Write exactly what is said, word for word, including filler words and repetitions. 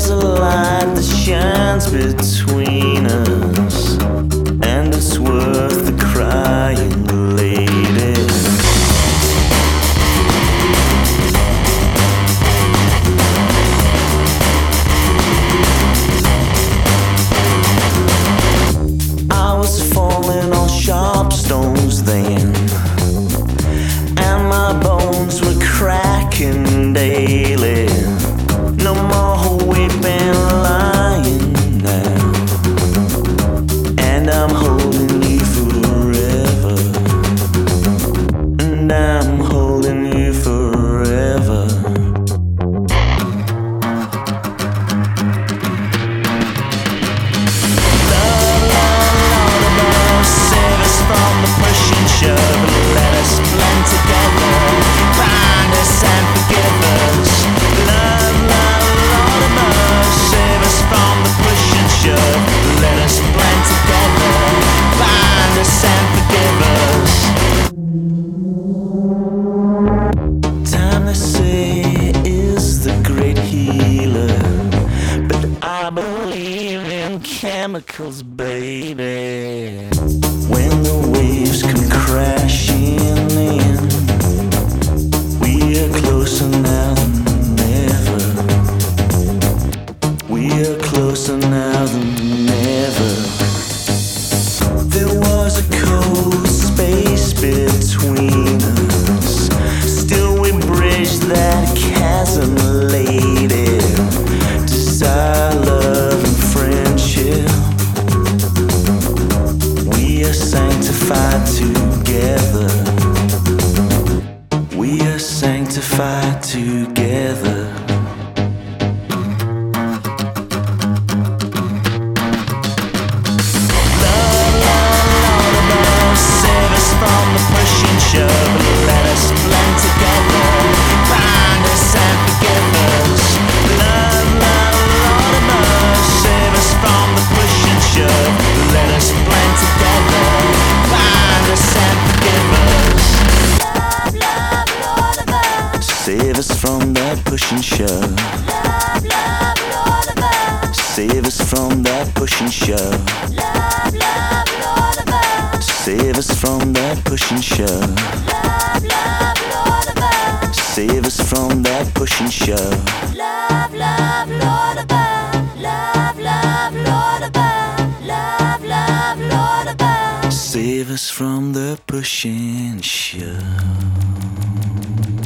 There's a light that shines between us, and it's worth the crying, lady. I was falling on sharp stones then, and my bones were cracking daily. No more weeping, lying now, and I'm holding you forever, and I'm holding you forever. Love, love, Lord above, save us from the push and shove, and let us blend together, find us and forgive us. Love, love, Lord above, save us from the push and shove, let us blend together, find us and forgive us. Time, they say, is the great healer, but I believe in chemicals, baby. When the waves come crashing in, we are closer now than ever. We are closer now than ever. There was a cold space between us, still we bridged that chasm, lady. Desire, love, and friendship, we are sanctified together. We are sanctified together. Love, love, Lord above, save us from the push and shove, let us blend together, find us and forgive us. Love, love, Lord above, save us from the push and shove, let us blend together, find us and forgive us. Love, love, Lord above. Save us from that push and shove. Love, love, Lord above. Save us from that push and shove. Love, love, Lord above. Save us from that push and shove. Love, love, Lord above. Save us from that push and shove. Love, love, Lord above. Love, love, Lord above. Love, love, Lord above. Save us from the push and shove.